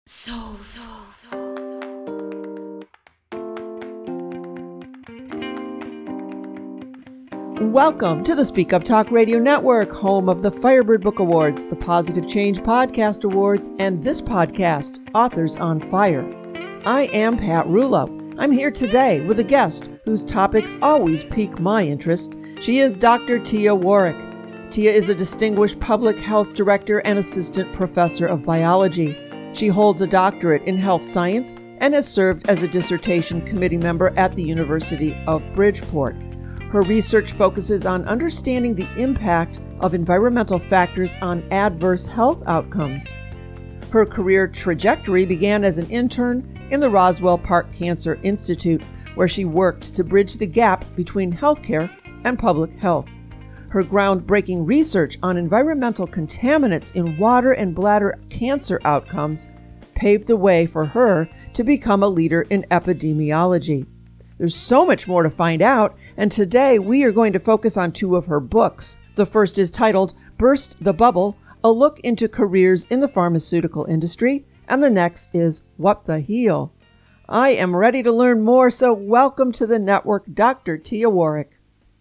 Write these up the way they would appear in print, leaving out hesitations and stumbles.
Welcome to the Speak Up Talk Radio Network, home of the Firebird Book Awards, the Positive Change Podcast Awards, and this podcast, Authors on Fire. I am Pat Rulo. I'm here today with a guest whose topics always pique my interest. She is Dr. Tia Warrick. Tia is a distinguished public health director and assistant professor of biology. She holds a doctorate in health science and has served as a dissertation committee member at the University of Bridgeport. Her research focuses on understanding the impact of environmental factors on adverse health outcomes. Her career trajectory began as an intern in the Roswell Park Cancer Institute, where she worked to bridge the gap between healthcare and public health. Her groundbreaking research on environmental contaminants in water and bladder cancer outcomes paved the way for her to become a leader in epidemiology. There's so much more to find out, and today we are going to focus on two of her books. The first is titled Burst the Bubble, A Look into Careers in the Pharmaceutical Industry, and the next is What the Heal. I am ready to learn more, so welcome to the network, Dr. Tia Warrick.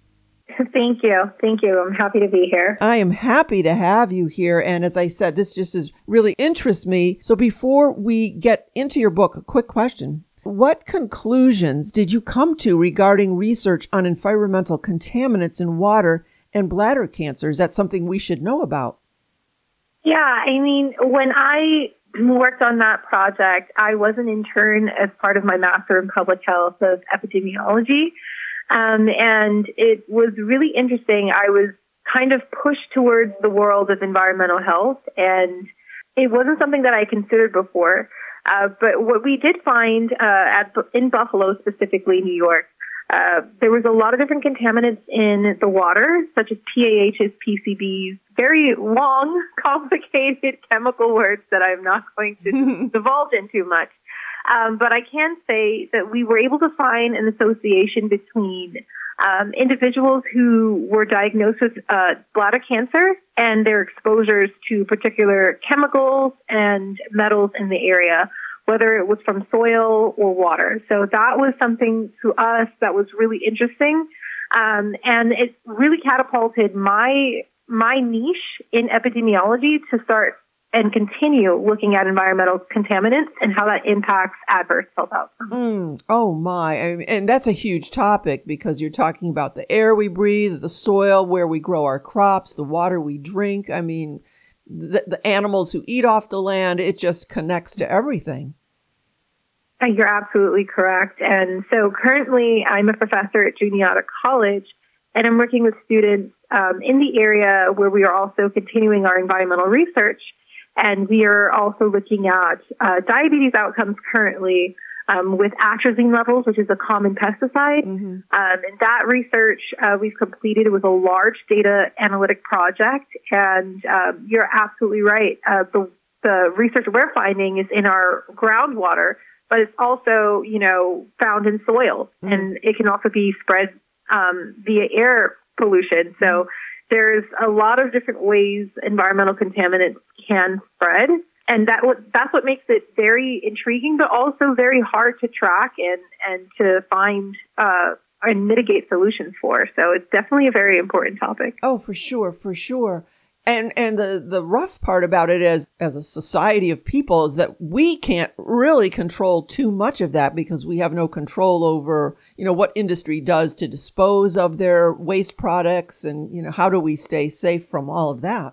Thank you. I'm happy to be here. I am happy to have you here. And as I said, this just really interests me. So before we get into your book, a quick question. What conclusions did you come to regarding research on environmental contaminants in water and bladder cancer? Is that something we should know about? Yeah, I mean, when I worked on that project, I was an intern as part of my Master in Public Health of Epidemiology. And it was really interesting. I was kind of pushed towards the world of environmental health, and it wasn't something that I considered before. But what we did find in Buffalo, specifically New York, there was a lot of different contaminants in the water, such as PAHs, PCBs, very long, complicated chemical words that I'm not going to divulge into much. But I can say that we were able to find an association between individuals who were diagnosed with bladder cancer and their exposures to particular chemicals and metals in the area, whether it was from soil or water. So that was something to us that was really interesting. And it really catapulted my niche in epidemiology to start and continue looking at environmental contaminants and how that impacts adverse health outcomes. Oh my. And that's a huge topic because you're talking about the air we breathe, the soil where we grow our crops, the water we drink. I mean, the animals who eat off the land, it just connects to everything. You're absolutely correct. And so currently I'm a professor at Juniata College, and I'm working with students in the area where we are also continuing our environmental research. And we are also looking at diabetes outcomes currently with atrazine levels, which is a common pesticide. And that research we've completed with a large data analytic project. And you're absolutely right. The research we're finding is in our groundwater, but it's also, found in soil. And it can also be spread via air pollution. So there's a lot of different ways environmental contaminants can spread. And that's what makes it very intriguing, but also very hard to track and to find and mitigate solutions for. So it's definitely a very important topic. Oh, for sure. And the rough part about it as a society of people is that we can't really control too much of that because we have no control over, what industry does to dispose of their waste products and, how do we stay safe from all of that?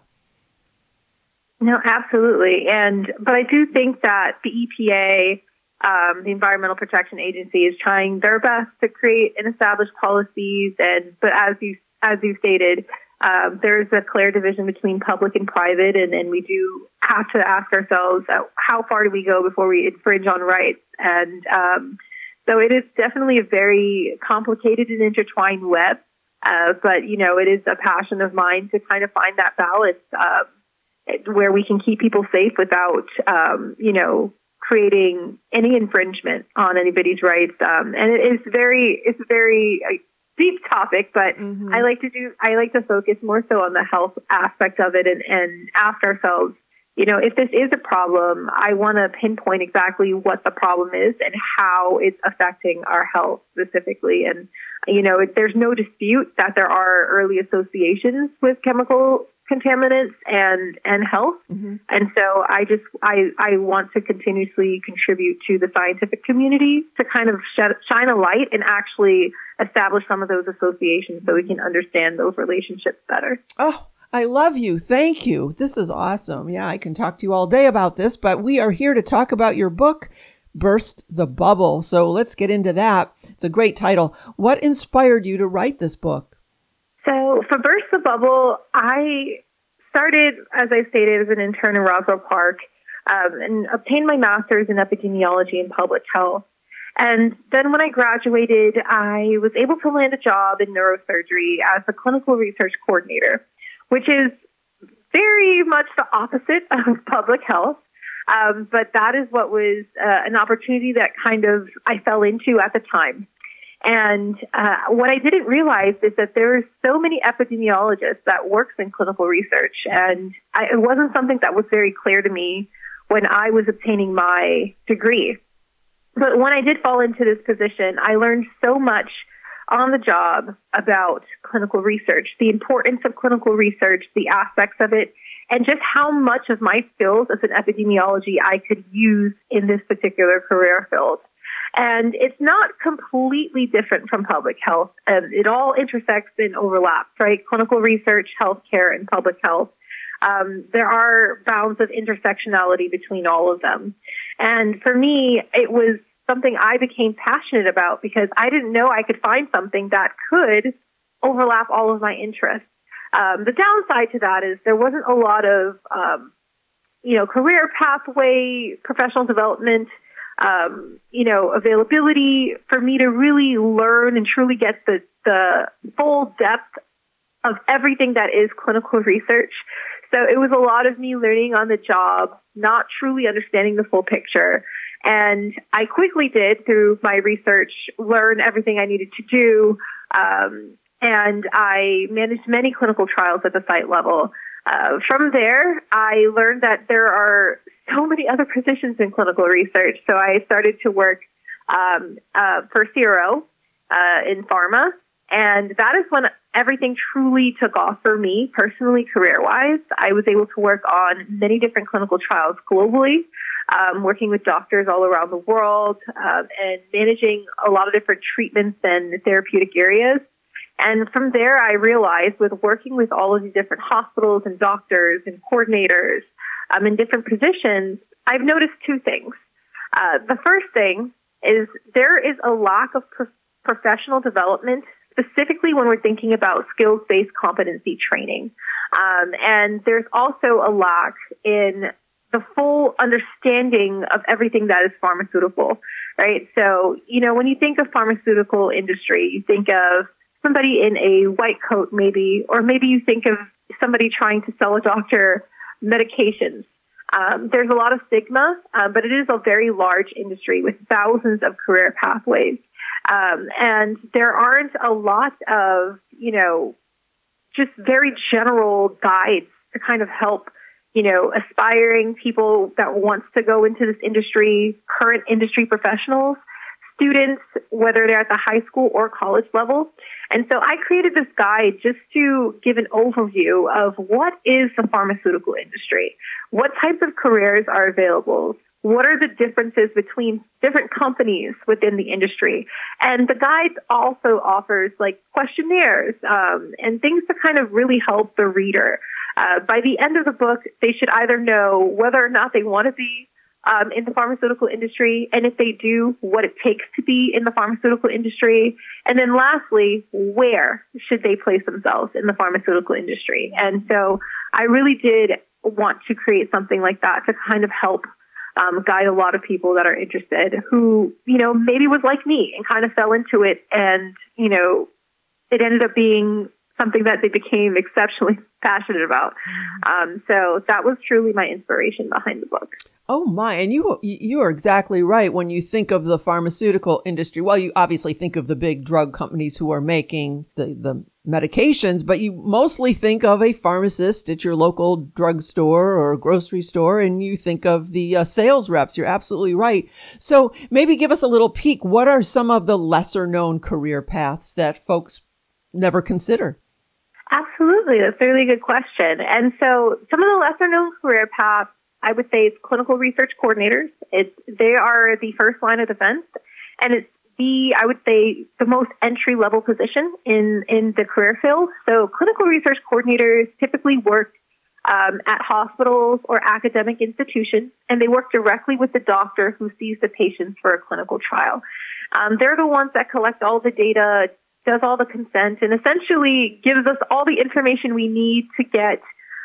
No, absolutely. But I do think that the EPA, the Environmental Protection Agency, is trying their best to create and establish policies. But as you stated, there's a clear division between public and private, and we do have to ask ourselves how far do we go before we infringe on rights. And so it is definitely a very complicated and intertwined web. But it is a passion of mine to kind of find that balance where we can keep people safe without, creating any infringement on anybody's rights. And it's a very deep topic, but I like to focus more so on the health aspect of it and ask ourselves, if this is a problem, I want to pinpoint exactly what the problem is and how it's affecting our health specifically. And, there's no dispute that there are early associations with chemical contaminants and health. Mm-hmm. And so I want to continuously contribute to the scientific community to kind of shine a light and actually establish some of those associations so we can understand those relationships better. Oh, I love you. Thank you. This is awesome. Yeah, I can talk to you all day about this, but we are here to talk about your book, Burst the Bubble. So let's get into that. It's a great title. What inspired you to write this book? So for Burst the Bubble, I started, as I stated, as an intern in Roswell Park and obtained my master's in epidemiology and public health. And then when I graduated, I was able to land a job in neurosurgery as a clinical research coordinator, which is very much the opposite of public health. But that is what was an opportunity that kind of I fell into at the time. And what I didn't realize is that there are so many epidemiologists that works in clinical research. And it wasn't something that was very clear to me when I was obtaining my degree. But when I did fall into this position, I learned so much on the job about clinical research, the importance of clinical research, the aspects of it, and just how much of my skills as an epidemiology I could use in this particular career field. And it's not completely different from public health. It all intersects and overlaps, right? Clinical research, healthcare, and public health. There are bounds of intersectionality between all of them. And for me, it was something I became passionate about because I didn't know I could find something that could overlap all of my interests. The downside to that is there wasn't a lot of, career pathway, professional development, availability for me to really learn and truly get the full depth of everything that is clinical research. So it was a lot of me learning on the job, not truly understanding the full picture. And I quickly did, through my research, learn everything I needed to do. And I managed many clinical trials at the site level. From there, I learned that there are so many other positions in clinical research. So I started to work for CRO in pharma. And that is when everything truly took off for me, personally, career-wise. I was able to work on many different clinical trials globally, working with doctors all around the world, and managing a lot of different treatments and therapeutic areas. And from there, I realized with working with all of these different hospitals and doctors and coordinators in different positions, I've noticed two things. The first thing is there is a lack of professional development, specifically when we're thinking about skills-based competency training. And there's also a lack in the full understanding of everything that is pharmaceutical, right? So, when you think of pharmaceutical industry, you think of somebody in a white coat maybe, or maybe you think of somebody trying to sell a doctor medications. There's a lot of stigma, but it is a very large industry with thousands of career pathways. And there aren't a lot of, just very general guides to kind of help, aspiring people that wants to go into this industry, current industry professionals, students, whether they're at the high school or college level. And so I created this guide just to give an overview of what is the pharmaceutical industry, what types of careers are available, what are the differences between different companies within the industry. And the guide also offers questionnaires and things to kind of really help the reader. By the end of the book, they should either know whether or not they want to be in the pharmaceutical industry, and if they do, what it takes to be in the pharmaceutical industry. And then lastly, where should they place themselves in the pharmaceutical industry? And so I really did want to create something like that to kind of help guide a lot of people that are interested who, maybe was like me and kind of fell into it. And, it ended up being something that they became exceptionally passionate about. So that was truly my inspiration behind the book. Oh my. And you are exactly right. When you think of the pharmaceutical industry, well, you obviously think of the big drug companies who are making the medications, but you mostly think of a pharmacist at your local drugstore or grocery store, and you think of the sales reps. You're absolutely right. So maybe give us a little peek. What are some of the lesser known career paths that folks never consider? Absolutely. That's a really good question. And so some of the lesser known career paths, I would say, it's clinical research coordinators. They are the first line of defense, and it's I would say, the most entry-level position in the career field. So clinical research coordinators typically work at hospitals or academic institutions, and they work directly with the doctor who sees the patients for a clinical trial. They're the ones that collect all the data, does all the consent, and essentially gives us all the information we need to get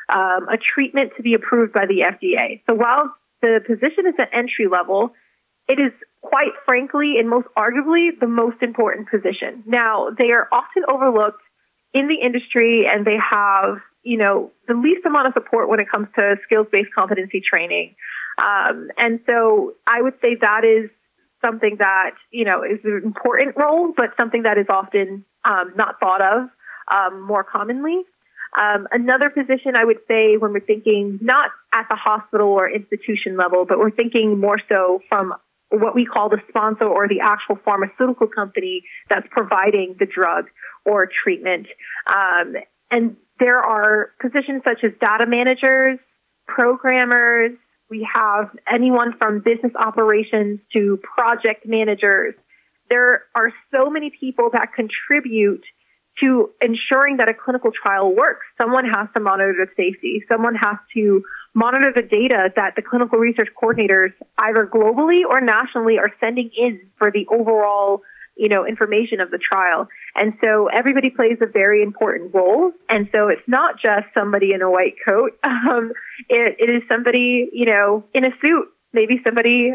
a treatment to be approved by the FDA. So while the position is at entry level, it is quite frankly and most arguably the most important position. Now, they are often overlooked in the industry, and they have, the least amount of support when it comes to skills-based competency training. And so I would say that is something that, is an important role, but something that is often not thought of more commonly. Another position I would say, when we're thinking not at the hospital or institution level, but we're thinking more so from what we call the sponsor or the actual pharmaceutical company that's providing the drug or treatment. And there are positions such as data managers, programmers. We have anyone from business operations to project managers. There are so many people that contribute to ensuring that a clinical trial works. Someone has to monitor the safety. Someone has to monitor the data that the clinical research coordinators, either globally or nationally, are sending in for the overall, information of the trial. And so everybody plays a very important role. And so it's not just somebody in a white coat. It is somebody, in a suit, maybe somebody,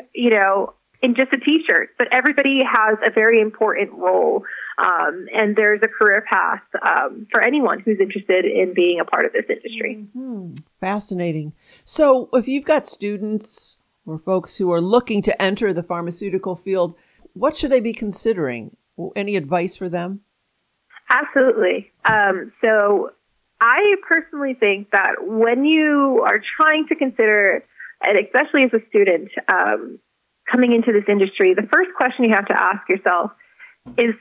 in just a t-shirt, but everybody has a very important role. And there's a career path for anyone who's interested in being a part of this industry. Mm-hmm. Fascinating. So if you've got students or folks who are looking to enter the pharmaceutical field, what should they be considering? Any advice for them? Absolutely. So I personally think that when you are trying to consider, and especially as a student, coming into this industry, the first question you have to ask yourself is,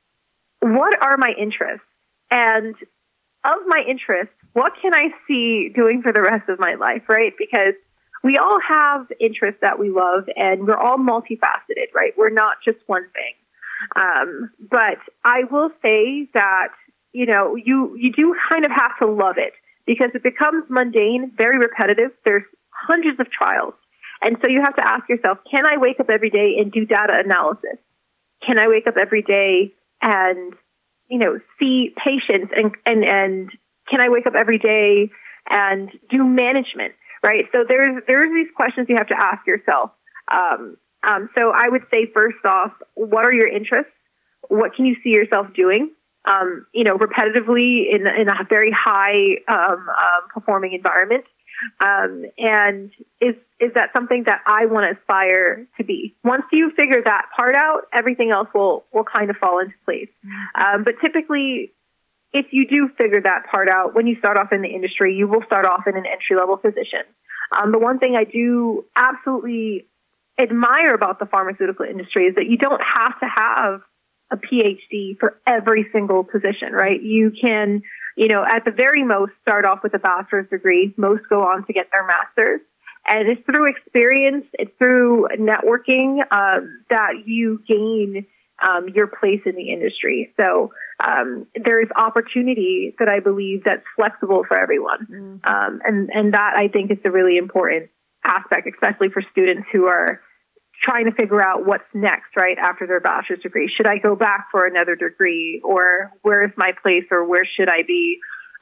what are my interests? And of my interests, what can I see doing for the rest of my life, right? Because we all have interests that we love, and we're all multifaceted, right? We're not just one thing. But I will say that, you do kind of have to love it, because it becomes mundane, very repetitive. There's hundreds of trials. And so you have to ask yourself, can I wake up every day and do data analysis? Can I wake up every day and, see patients and can I wake up every day and do management, right? So there's these questions you have to ask yourself. So I would say, first off, what are your interests? What can you see yourself doing? Repetitively in a very high performing environment. And is that something that I want to aspire to be? Once you figure that part out, everything else will kind of fall into place. But typically, if you do figure that part out, when you start off in the industry, you will start off in an entry-level position. The one thing I do absolutely admire about the pharmaceutical industry is that you don't have to have a PhD for every single position, right? You can, at the very most, start off with a bachelor's degree. Most go on to get their master's. And it's through experience, it's through networking that you gain your place in the industry. So there's opportunity that I believe that's flexible for everyone. And that, I think, is a really important aspect, especially for students who are trying to figure out what's next, right, after their bachelor's degree. Should I go back for another degree, or where's my place, or where should I be?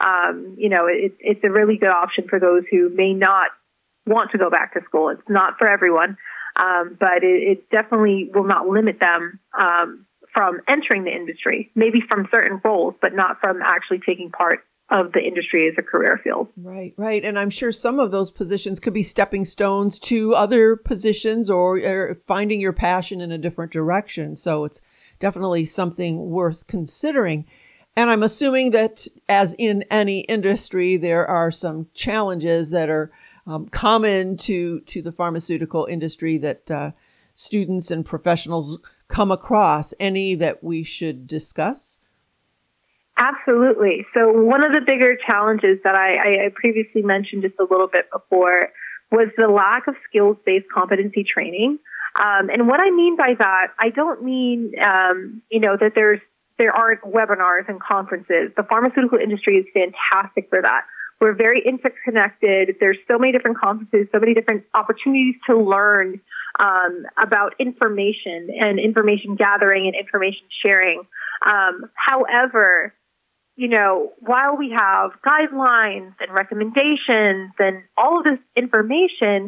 It's a really good option for those who may not want to go back to school. It's not for everyone, but it definitely will not limit them from entering the industry, maybe from certain roles, but not from actually taking part of the industry as a career field. Right. And I'm sure some of those positions could be stepping stones to other positions, or finding your passion in a different direction. So it's definitely something worth considering. And I'm assuming that, as in any industry, there are some challenges that are common to the pharmaceutical industry that students and professionals come across. Any that we should discuss? Absolutely. So one of the bigger challenges that I previously mentioned just a little bit before was the lack of skills-based competency training. And what I mean by that, I don't mean, that there aren't webinars and conferences. The pharmaceutical industry is fantastic for that. We're very interconnected. There's so many different conferences, so many different opportunities to learn about information and information gathering and information sharing. However, while we have guidelines and recommendations and all of this information,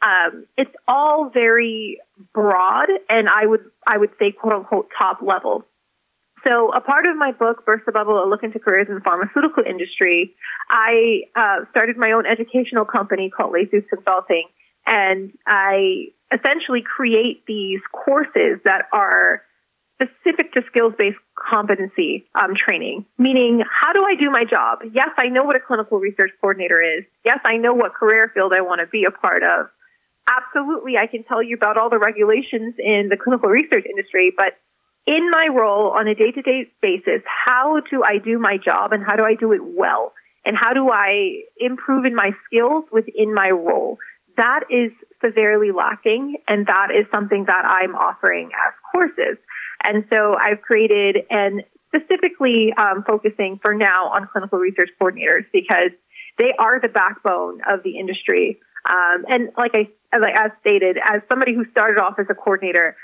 it's all very broad and I would say quote unquote top level. So a part of my book, Burst the Bubble, A Look into Careers in the Pharmaceutical Industry, I started my own educational company called Lazus Consulting, and I essentially create these courses that are specific to skills-based competency training, meaning how do I do my job? Yes, I know what a clinical research coordinator is. Yes, I know what career field I want to be a part of. Absolutely, I can tell you about all the regulations in the clinical research industry, but in my role on a day-to-day basis, how do I do my job and how do I do it well? And how do I improve in my skills within my role? That is severely lacking, and that is something that I'm offering as courses. And so I've created and specifically focusing for now on clinical research coordinators because they are the backbone of the industry. And as stated, as somebody who started off as a coordinator,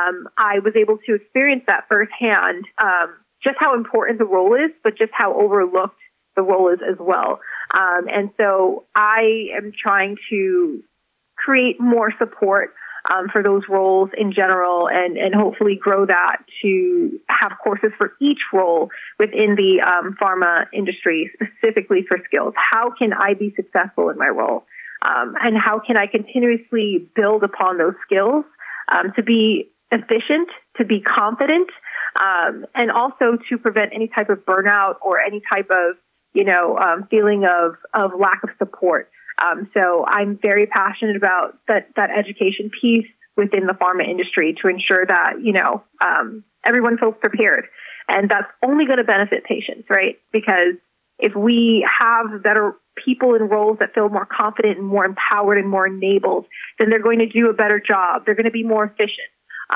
I was able to experience that firsthand, just how important the role is, but just how overlooked the role is as well. And so I am trying to create more support for those roles in general and hopefully grow that to have courses for each role within the pharma industry, specifically for skills. How can I be successful in my role? And how can I continuously build upon those skills to be efficient, to be confident, and also to prevent any type of burnout or any type of, feeling of lack of support. So I'm very passionate about that education piece within the pharma industry to ensure that, everyone feels prepared. And that's only going to benefit patients, right? Because if we have better people in roles that feel more confident and more empowered and more enabled, then they're going to do a better job. They're going to be more efficient.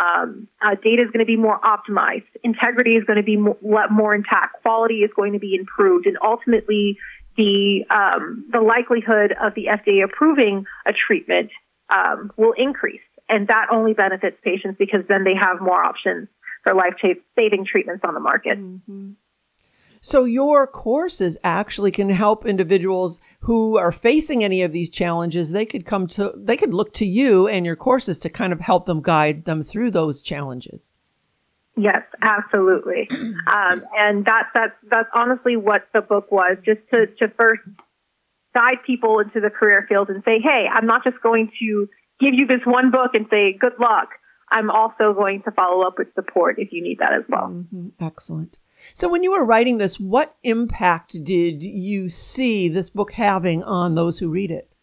Data is going to be more optimized. Integrity is going to be more intact. Quality is going to be improved. And ultimately, the likelihood of the FDA approving a treatment will increase. And that only benefits patients because then they have more options for life-saving treatments on the market. Mm-hmm. So your courses actually can help individuals who are facing any of these challenges. They could look to you and your courses to kind of help them guide them through those challenges. Yes, absolutely. And that's honestly what the book was, just to first guide people into the career field and say, hey, I'm not just going to give you this one book and say, good luck. I'm also going to follow up with support if you need that as well. Mm-hmm. Excellent. So when you were writing this, what impact did you see this book having on those who read it?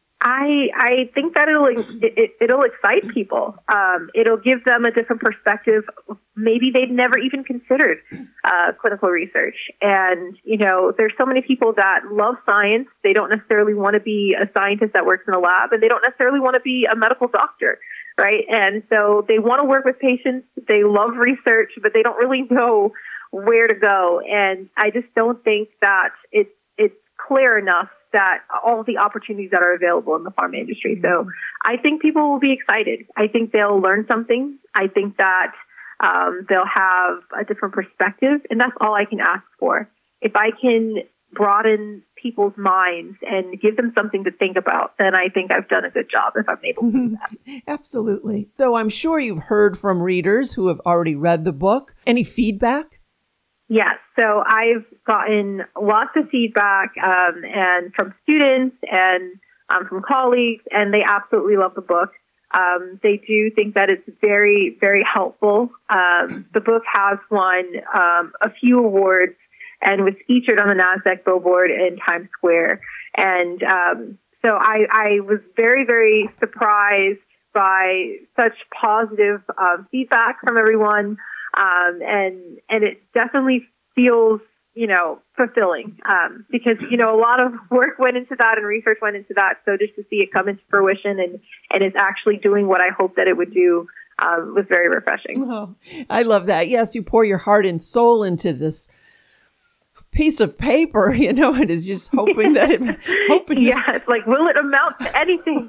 I think that it'll excite people. It'll give them a different perspective. Maybe they've never even considered clinical research. And, there's so many people that love science. They don't necessarily want to be a scientist that works in a lab, and they don't necessarily want to be a medical doctor, right? And so they want to work with patients. They love research, but they don't really know where to go. And I just don't think that it's clear enough that all the opportunities that are available in the pharma industry. So I think people will be excited. I think they'll learn something. I think that they'll have a different perspective, and that's all I can ask for. If I can broaden people's minds and give them something to think about, then I think I've done a good job if I'm able to do that. Absolutely. So I'm sure you've heard from readers who have already read the book. Any feedback? Yes. So I've gotten lots of feedback and from students and from colleagues, and they absolutely love the book. They do think that it's very, very helpful. The book has won a few awards and was featured on the NASDAQ billboard in Times Square. And so I was very, very surprised by such positive feedback from everyone. And it definitely feels, fulfilling, because, a lot of work went into that and research went into that. So just to see it come into fruition and it's actually doing what I hoped that it would do, was very refreshing. Oh, I love that. Yes, you pour your heart and soul into this piece of paper, and is just hoping that it's like, will it amount to anything?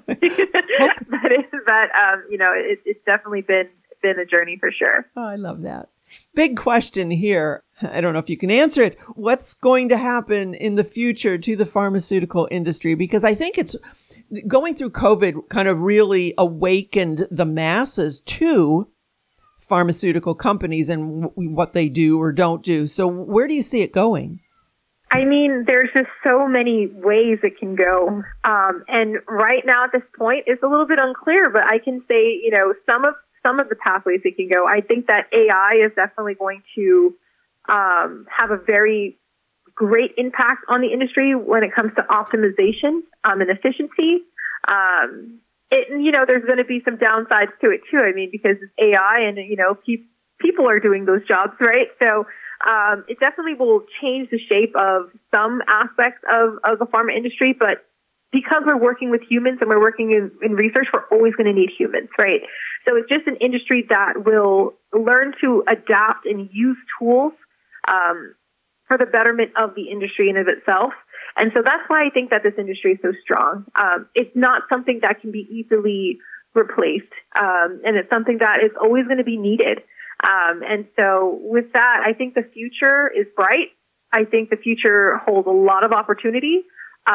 It's definitely been a journey for sure. Oh, I love that. Big question here. I don't know if you can answer it. What's going to happen in the future to the pharmaceutical industry? Because I think it's going through COVID kind of really awakened the masses to pharmaceutical companies and what they do or don't do. So where do you see it going? I mean, there's just so many ways it can go. And right now at this point, it's a little bit unclear, but I can say, some of the pathways it can go. I think that AI is definitely going to have a very great impact on the industry when it comes to optimization and efficiency. There's going to be some downsides to it too. I mean, because it's AI and, people are doing those jobs, right? So it definitely will change the shape of some aspects of the pharma industry, but because we're working with humans and we're working in research, we're always going to need humans, right? So it's just an industry that will learn to adapt and use tools for the betterment of the industry in of itself. And so that's why I think that this industry is so strong. It's not something that can be easily replaced, and it's something that is always going to be needed. And so with that, I think the future is bright. I think the future holds a lot of opportunity.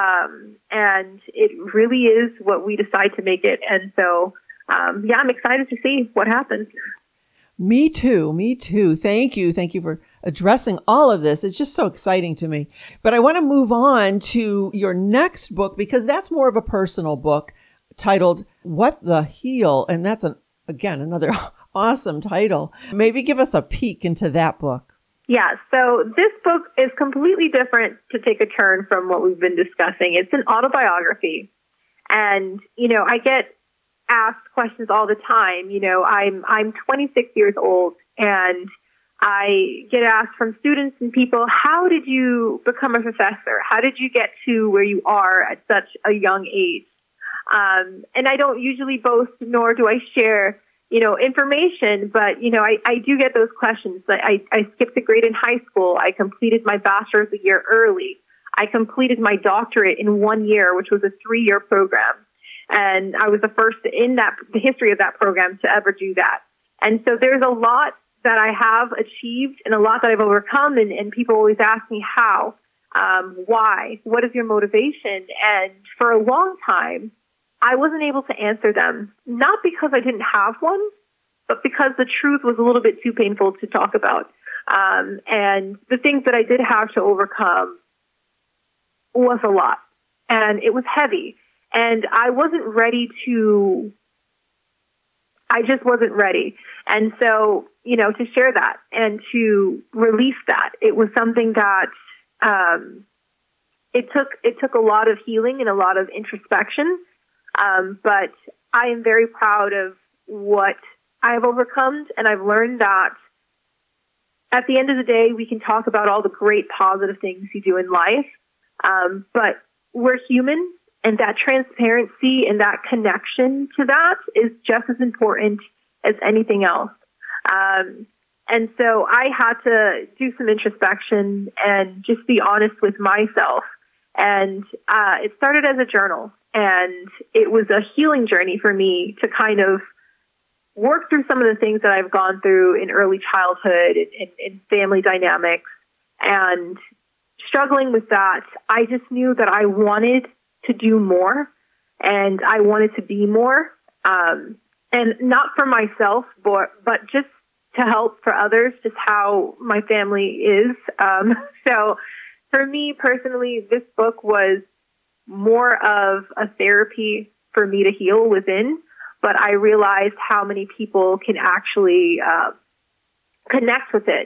And it really is what we decide to make it. And so, I'm excited to see what happens. Me too. Thank you. Thank you for addressing all of this. It's just so exciting to me. But I want to move on to your next book, because that's more of a personal book titled What the Heal. And that's another awesome title. Maybe give us a peek into that book. Yeah, so this book is completely different, to take a turn from what we've been discussing. It's an autobiography. And, I get asked questions all the time. I'm 26 years old, and I get asked from students and people, how did you become a professor? How did you get to where you are at such a young age? And I don't usually boast, nor do I share information, but, I do get those questions. I skipped a grade in high school. I completed my bachelor's a year early. I completed my doctorate in 1 year, which was a 3-year program. And I was the first in the history of that program to ever do that. And so there's a lot that I have achieved and a lot that I've overcome. And people always ask me how, why, what is your motivation? And for a long time, I wasn't able to answer them, not because I didn't have one, but because the truth was a little bit too painful to talk about. And the things that I did have to overcome was a lot, and it was heavy. And I just wasn't ready. And so, to share that and to release that, it was something that, it took a lot of healing and a lot of introspection. But I am very proud of what I have overcome, and I've learned that at the end of the day, we can talk about all the great positive things you do in life, but we're human, and that transparency and that connection to that is just as important as anything else. And so I had to do some introspection and just be honest with myself. And it started as a journal. And it was a healing journey for me to kind of work through some of the things that I've gone through in early childhood and in family dynamics. And struggling with that, I just knew that I wanted to do more and I wanted to be more. And not for myself, but just to help for others, just how my family is. So for me personally, this book was more of a therapy for me to heal within, but I realized how many people can actually connect with it.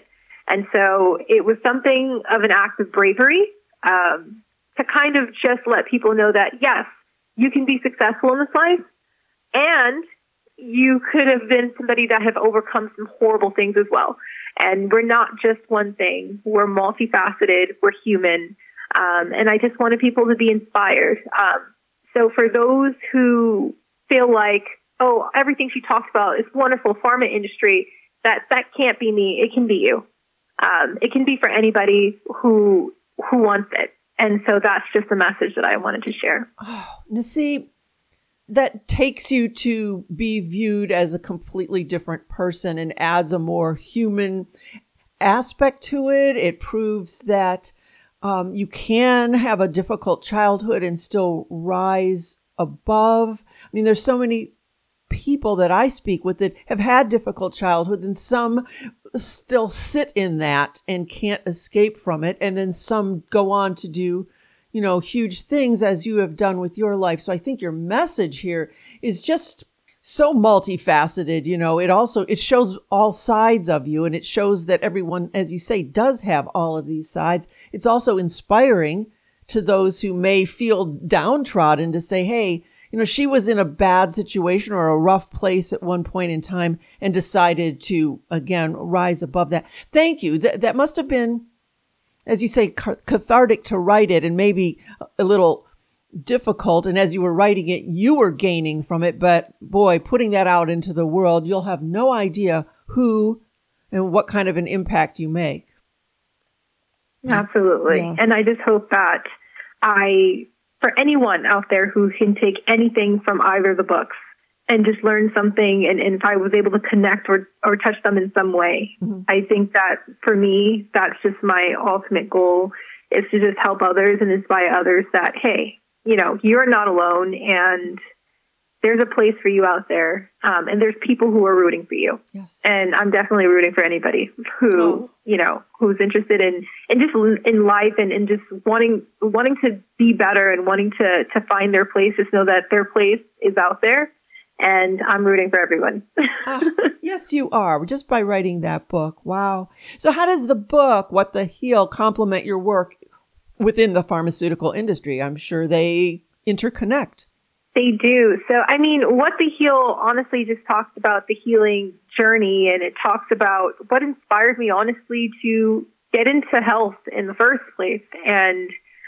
And so it was something of an act of bravery to kind of just let people know that, yes, you can be successful in this life, and you could have been somebody that have overcome some horrible things as well. And we're not just one thing. We're multifaceted. We're human. And I just wanted people to be inspired. So for those who feel like, oh, everything she talks about is wonderful, pharma industry, that can't be me. It can be you. It can be for anybody who wants it. And so that's just the message that I wanted to share. Oh, now see, that takes you to be viewed as a completely different person and adds a more human aspect to it. It proves that you can have a difficult childhood and still rise above. I mean, there's so many people that I speak with that have had difficult childhoods, and some still sit in that and can't escape from it. And then some go on to do, huge things, as you have done with your life. So I think your message here is just so multifaceted. It shows all sides of you, and it shows that everyone, as you say, does have all of these sides. It's also inspiring to those who may feel downtrodden to say, hey, she was in a bad situation or a rough place at one point in time and decided to, again, rise above that. Thank you. That must have been, as you say, cathartic to write it, and maybe a little difficult. And as you were writing it, you were gaining from it. But boy, putting that out into the world, you'll have no idea who and what kind of an impact you make. Absolutely. Yeah. And I just hope that for anyone out there who can take anything from either of the books and just learn something, and if I was able to connect or touch them in some way, I think that for me, that's just my ultimate goal, is to just help others and inspire others that, hey, you're not alone, and there's a place for you out there. And there's people who are rooting for you. Yes. And I'm definitely rooting for anybody who, who's interested in just in life and just wanting to be better and wanting to find their place, just know that their place is out there. And I'm rooting for everyone. Yes, you are, just by writing that book. Wow. So how does the book, What the Heal, complement your work within the pharmaceutical industry? I'm sure they interconnect. They do. So, I mean, What the Heal honestly just talks about the healing journey, and it talks about what inspired me, honestly, to get into health in the first place, and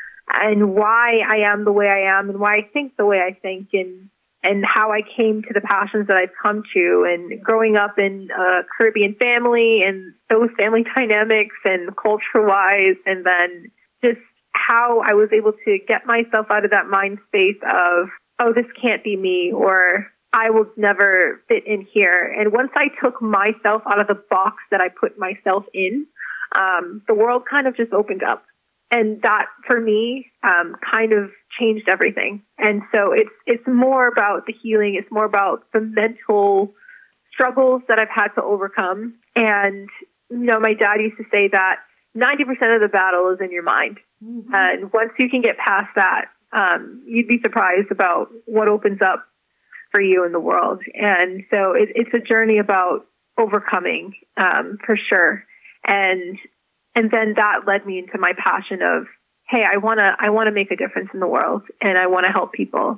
why I am the way I am, and why I think the way I think, and how I came to the passions that I've come to, and growing up in a Caribbean family and those family dynamics and culture-wise, and then just how I was able to get myself out of that mind space of, oh, this can't be me, or I will never fit in here. And once I took myself out of the box that I put myself in, the world kind of just opened up. And that, for me, kind of changed everything. And so it's more about the healing. It's more about the mental struggles that I've had to overcome. And, my dad used to say that 90% of the battle is in your mind. Mm-hmm. And once you can get past that, you'd be surprised about what opens up for you in the world. And so it's a journey about overcoming, for sure. And then that led me into my passion of, hey, I want to make a difference in the world, and I want to help people.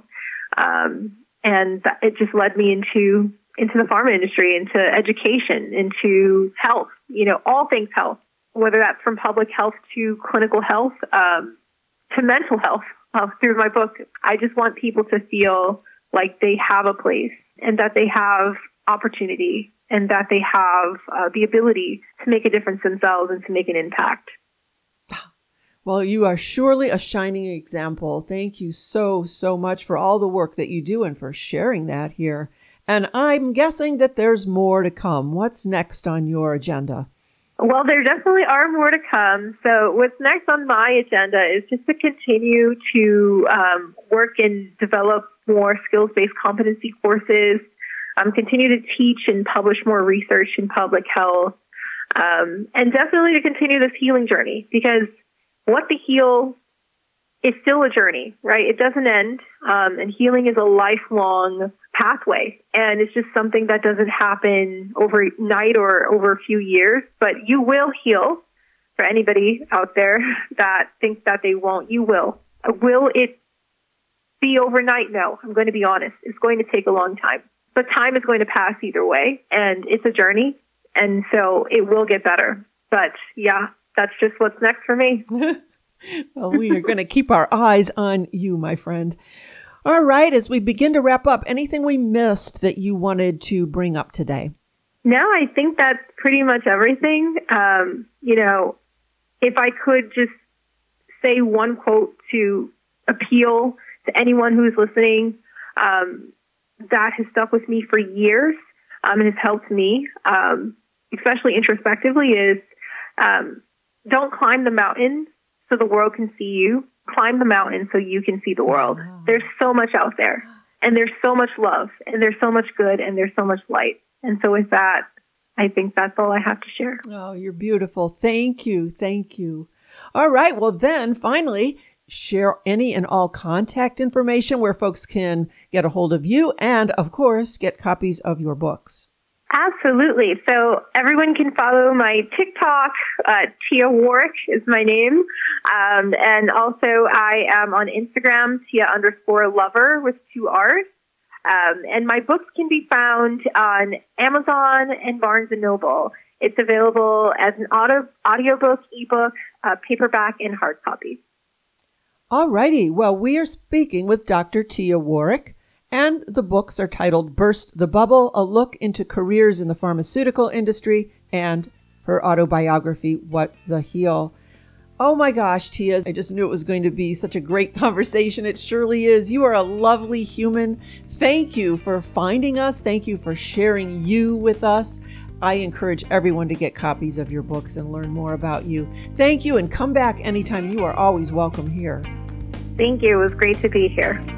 And it just led me into the pharma industry, into education, into health, all things health, whether that's from public health to clinical health, to mental health. Through my book, I just want people to feel like they have a place, and that they have opportunity, and that they have the ability to make a difference themselves and to make an impact. Well, you are surely a shining example. Thank you so, so much for all the work that you do and for sharing that here. And I'm guessing that there's more to come. What's next on your agenda? Well, there definitely are more to come. So what's next on my agenda is just to continue to work and develop more skills-based competency courses, continue to teach and publish more research in public health, and definitely to continue this healing journey, because What the Heal it's still a journey, right? It doesn't end. And healing is a lifelong pathway. And it's just something that doesn't happen overnight or over a few years, but you will heal. For anybody out there that thinks that they won't, you will. Will it be overnight? No, I'm going to be honest. It's going to take a long time, but time is going to pass either way, and it's a journey, and so it will get better. But yeah, that's just what's next for me. Well, we are going to keep our eyes on you, my friend. All right, as we begin to wrap up, anything we missed that you wanted to bring up today? No, I think that's pretty much everything. If I could just say one quote to appeal to anyone who's listening, that has stuck with me for years and has helped me, especially introspectively, is don't climb the mountain so the world can see you. Climb the mountain so you can see the world. Wow. There's so much out there, and there's so much love, and there's so much good, and there's so much light. And so with that, I think that's all I have to share. Oh, you're beautiful. Thank you. Thank you. All right. Well, then finally, share any and all contact information where folks can get a hold of you and, of course, get copies of your books. Absolutely. So everyone can follow my TikTok. Tia Warwick is my name. And also I am on Instagram, Tia_lover with 2 R's. And my books can be found on Amazon and Barnes & Noble. It's available as an audiobook, ebook, paperback, and hard copy. All righty. Well, we are speaking with Dr. Tia Warwick, and the books are titled Burst the Bubble, A Look into Careers in the Pharmaceutical Industry, and her autobiography, What the Heal. Oh my gosh, Tia, I just knew it was going to be such a great conversation. It surely is. You are a lovely human. Thank you for finding us. Thank you for sharing you with us. I encourage everyone to get copies of your books and learn more about you. Thank you, and come back anytime. You are always welcome here. Thank you. It was great to be here.